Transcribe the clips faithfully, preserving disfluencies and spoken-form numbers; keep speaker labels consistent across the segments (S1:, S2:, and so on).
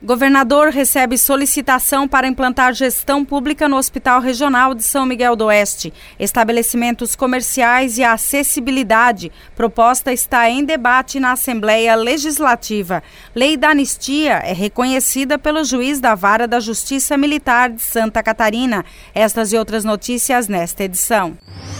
S1: Governador recebe solicitação para implantar gestão pública no Hospital Regional de São Miguel do Oeste. Estabelecimentos comerciais e acessibilidade. Proposta está em debate na Assembleia Legislativa. Lei da anistia é reconhecida pelo juiz da Vara da Justiça Militar de Santa Catarina. Estas e outras notícias nesta edição.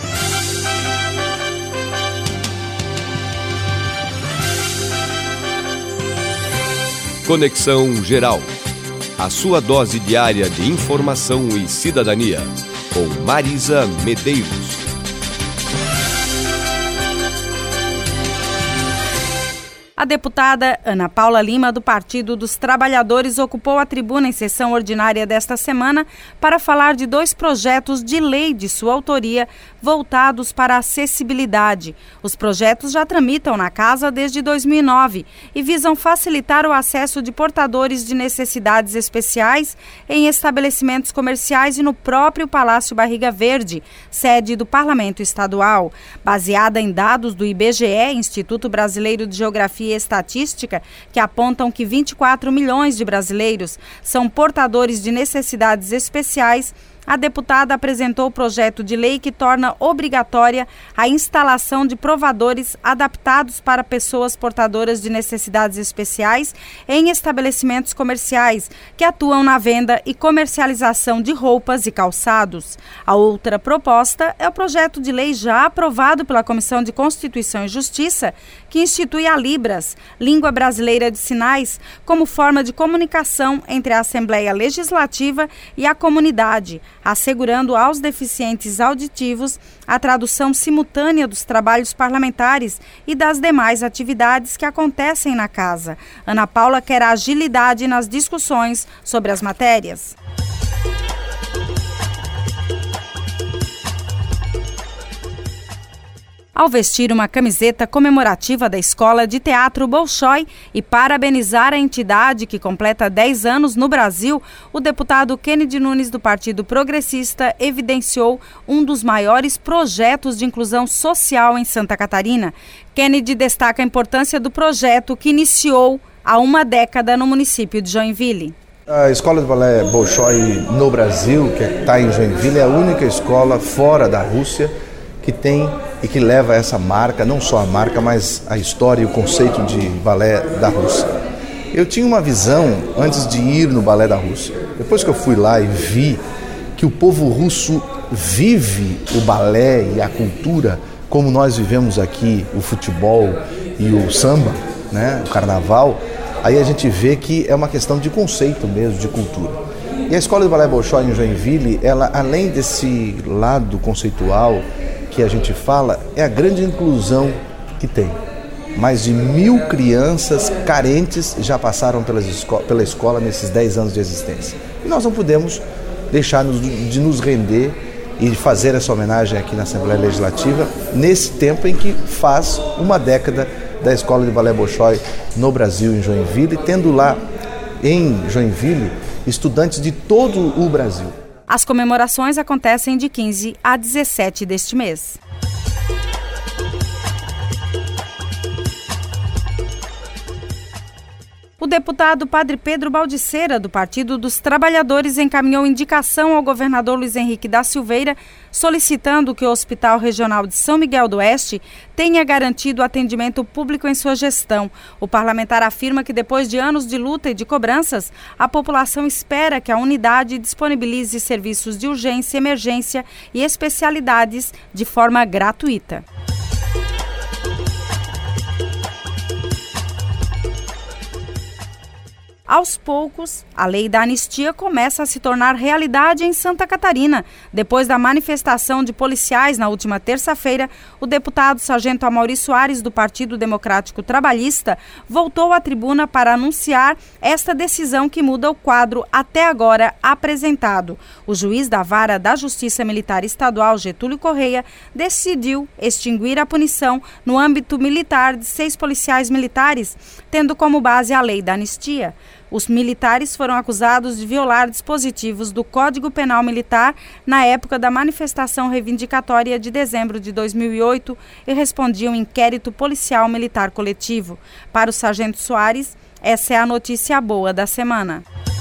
S2: Conexão Geral, a sua dose diária de informação e cidadania, com Marisa Medeiros.
S1: A deputada Ana Paula Lima, do Partido dos Trabalhadores, ocupou a tribuna em sessão ordinária desta semana para falar de dois projetos de lei de sua autoria voltados para a acessibilidade. Os projetos já tramitam na Casa desde dois mil e nove e visam facilitar o acesso de portadores de necessidades especiais em estabelecimentos comerciais e no próprio Palácio Barriga Verde, sede do Parlamento Estadual. Baseada em dados do I B G E, Instituto Brasileiro de Geografia e Estatística, que apontam que vinte e quatro milhões de brasileiros são portadores de necessidades especiais, a deputada apresentou o projeto de lei que torna obrigatória a instalação de provadores adaptados para pessoas portadoras de necessidades especiais em estabelecimentos comerciais que atuam na venda e comercialização de roupas e calçados. A outra proposta é o projeto de lei já aprovado pela Comissão de Constituição e Justiça, que institui a Libras, Língua Brasileira de Sinais, como forma de comunicação entre a Assembleia Legislativa e a comunidade, assegurando aos deficientes auditivos a tradução simultânea dos trabalhos parlamentares e das demais atividades que acontecem na Casa. Ana Paula quer agilidade nas discussões sobre as matérias. Ao vestir uma camiseta comemorativa da Escola de Teatro Bolshoi e parabenizar a entidade que completa dez anos no Brasil, o deputado Kennedy Nunes, do Partido Progressista, evidenciou um dos maiores projetos de inclusão social em Santa Catarina. Kennedy destaca a importância do projeto que iniciou há uma década no município de Joinville.
S3: A Escola de Balé Bolshoi no Brasil, que está em Joinville, é a única escola fora da Rússia que tem e que leva essa marca, não só a marca, mas a história e o conceito de balé da Rússia. Eu tinha uma visão antes de ir no balé da Rússia. Depois que eu fui lá e vi que o povo russo vive o balé e a cultura como nós vivemos aqui, o futebol e o samba, né, o carnaval, aí a gente vê que é uma questão de conceito mesmo, de cultura. E a Escola de Balé Bolshoi em Joinville, ela, além desse lado conceitual que a gente fala, é a grande inclusão que tem. Mais de mil crianças carentes já passaram pelas esco- pela escola nesses dez anos de existência. E nós não podemos deixar de nos render e de fazer essa homenagem aqui na Assembleia Legislativa, nesse tempo em que faz uma década da Escola de Balé Bolshoi no Brasil, em Joinville, tendo lá em Joinville estudantes de todo o Brasil.
S1: As comemorações acontecem de quinze a dezessete deste mês. O deputado Padre Pedro Baldiceira, do Partido dos Trabalhadores, encaminhou indicação ao governador Luiz Henrique da Silveira, solicitando que o Hospital Regional de São Miguel do Oeste tenha garantido atendimento público em sua gestão. O parlamentar afirma que, depois de anos de luta e de cobranças, a população espera que a unidade disponibilize serviços de urgência, emergência e especialidades de forma gratuita. Aos poucos, a lei da anistia começa a se tornar realidade em Santa Catarina. Depois da manifestação de policiais na última terça-feira, o deputado Sargento Amaury Soares, do Partido Democrático Trabalhista, voltou à tribuna para anunciar esta decisão que muda o quadro até agora apresentado. O juiz da Vara da Justiça Militar Estadual, Getúlio Correia, decidiu extinguir a punição no âmbito militar de seis policiais militares, tendo como base a lei da anistia. Os militares foram acusados de violar dispositivos do Código Penal Militar na época da manifestação reivindicatória de dezembro de dois mil e oito e respondiam inquérito policial militar coletivo. Para o sargento Soares, Essa é a notícia boa da semana.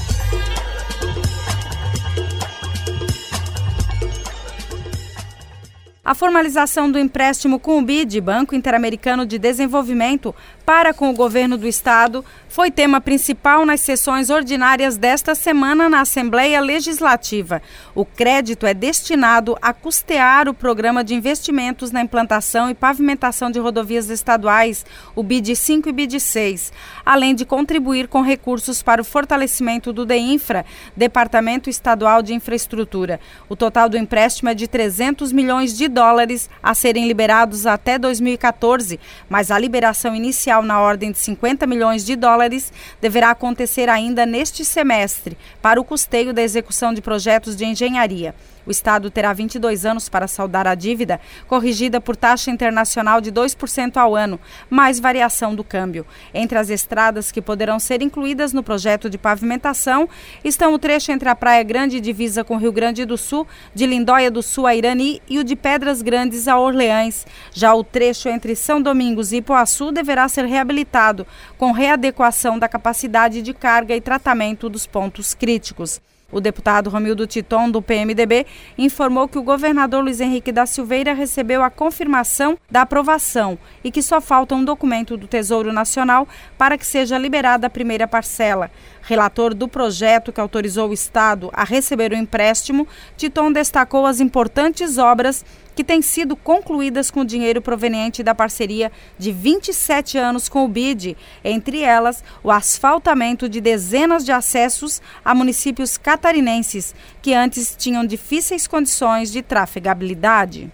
S1: A formalização do empréstimo com o B I D, Banco Interamericano de Desenvolvimento, para com o governo do estado, foi tema principal nas sessões ordinárias desta semana na Assembleia Legislativa. O crédito é destinado a custear o Programa de Investimentos na Implantação e Pavimentação de Rodovias Estaduais, o B I D cinco e B I D seis, além de contribuir com recursos para o fortalecimento do DEINFRA, Departamento Estadual de Infraestrutura. O total do empréstimo é de trezentos milhões de dólares a serem liberados até dois mil e quatorze, mas a liberação inicial na ordem de cinquenta milhões de dólares deverá acontecer ainda neste semestre para o custeio da execução de projetos de engenharia. O Estado terá vinte e dois anos para saldar a dívida, corrigida por taxa internacional de dois por cento ao ano, mais variação do câmbio. Entre as estradas que poderão ser incluídas no projeto de pavimentação estão o trecho entre a Praia Grande e divisa com Rio Grande do Sul, de Lindóia do Sul a Irani e o de Pedras Grandes a Orleães. Já o trecho entre São Domingos e Ipuaçu deverá ser reabilitado, com readequação da capacidade de carga e tratamento dos pontos críticos. O deputado Romildo Titon, do P M D B, informou que o governador Luiz Henrique da Silveira recebeu a confirmação da aprovação e que só falta um documento do Tesouro Nacional para que seja liberada a primeira parcela. Relator do projeto que autorizou o Estado a receber o empréstimo, Titon destacou as importantes obras que têm sido concluídas com dinheiro proveniente da parceria de vinte e sete anos com o B I D, entre elas o asfaltamento de dezenas de acessos a municípios catarinenses que antes tinham difíceis condições de trafegabilidade.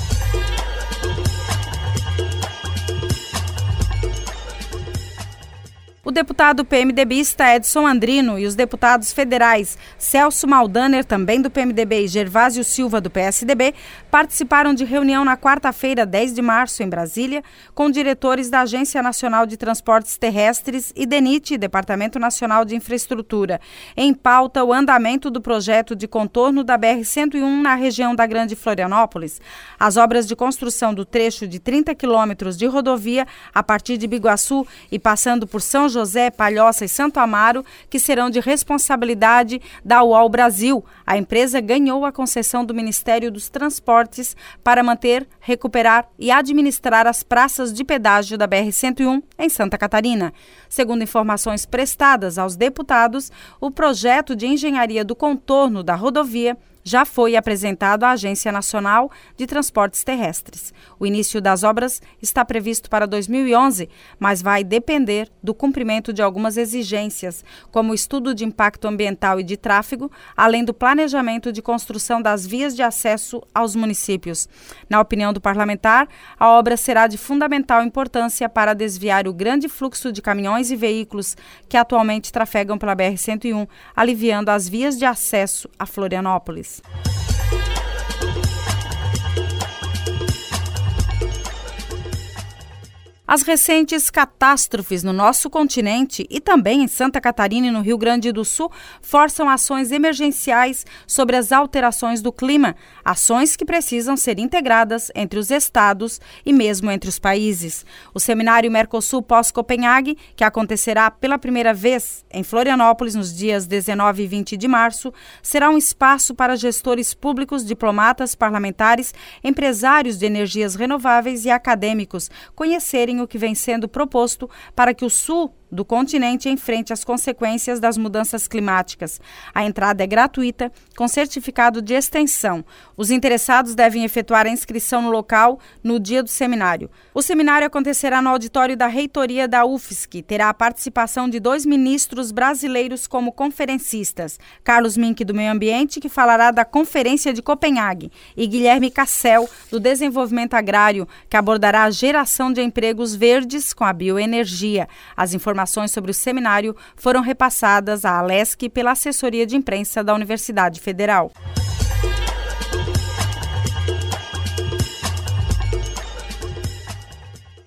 S1: O deputado PMDBista Edson Andrino e os deputados federais Celso Maldaner, também do P M D B, e Gervásio Silva, do P S D B, participaram de reunião na quarta-feira, dez de março, em Brasília, com diretores da Agência Nacional de Transportes Terrestres e DENIT, Departamento Nacional de Infraestrutura. Em pauta, o andamento do projeto de contorno da B R cento e um na região da Grande Florianópolis. As obras de construção do trecho de trinta quilômetros de rodovia a partir de Biguaçu e passando por São José, Palhoça e Santo Amaro, que serão de responsabilidade da U O L Brasil. A empresa ganhou a concessão do Ministério dos Transportes para manter, recuperar e administrar as praças de pedágio da B R cento e um em Santa Catarina. Segundo informações prestadas aos deputados, o projeto de engenharia do contorno da rodovia já foi apresentado à Agência Nacional de Transportes Terrestres. O início das obras está previsto para dois mil e onze, mas vai depender do cumprimento de algumas exigências, como o estudo de impacto ambiental e de tráfego, além do planejamento de construção das vias de acesso aos municípios. Na opinião do parlamentar, a obra será de fundamental importância para desviar o grande fluxo de caminhões e veículos que atualmente trafegam pela B R cento e um, aliviando as vias de acesso a Florianópolis. As recentes catástrofes no nosso continente e também em Santa Catarina e no Rio Grande do Sul forçam ações emergenciais sobre as alterações do clima, ações que precisam ser integradas entre os estados e mesmo entre os países. O seminário Mercosul pós-Copenhague, que acontecerá pela primeira vez em Florianópolis nos dias dezenove e vinte de março, será um espaço para gestores públicos, diplomatas, parlamentares, empresários de energias renováveis e acadêmicos conhecerem o que vem sendo proposto para que o sul do continente enfrente as consequências das mudanças climáticas. A entrada é gratuita, com certificado de extensão. Os interessados devem efetuar a inscrição no local no dia do seminário. O seminário acontecerá no auditório da reitoria da U F S C. Terá a participação de dois ministros brasileiros como conferencistas. Carlos Mink, do Meio Ambiente, que falará da Conferência de Copenhague, e Guilherme Cassel, do Desenvolvimento Agrário, que abordará a geração de empregos verdes com a bioenergia. As informações sobre o seminário foram repassadas à Alesc pela assessoria de imprensa da Universidade Federal.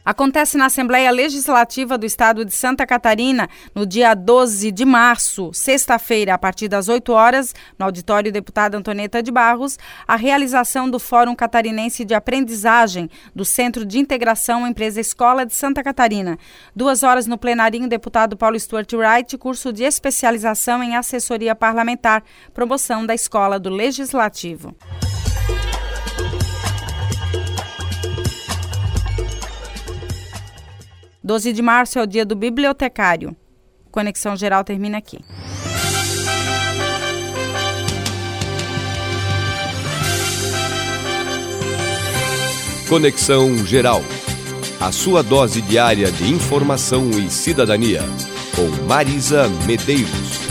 S1: Acontece na Assembleia Legislativa do Estado de Santa Catarina, no dia doze de março, sexta-feira, a partir das oito horas, no auditório Deputada Antonieta de Barros, a realização do Fórum Catarinense de Aprendizagem do Centro de Integração Empresa Escola de Santa Catarina. Duas horas no plenarinho, deputado Paulo Stuart Wright, curso de especialização em assessoria parlamentar, promoção da Escola do Legislativo. doze de março é o dia do bibliotecário. Conexão Geral termina aqui.
S2: Conexão Geral. A sua dose diária de informação e cidadania. Com Marisa Medeiros.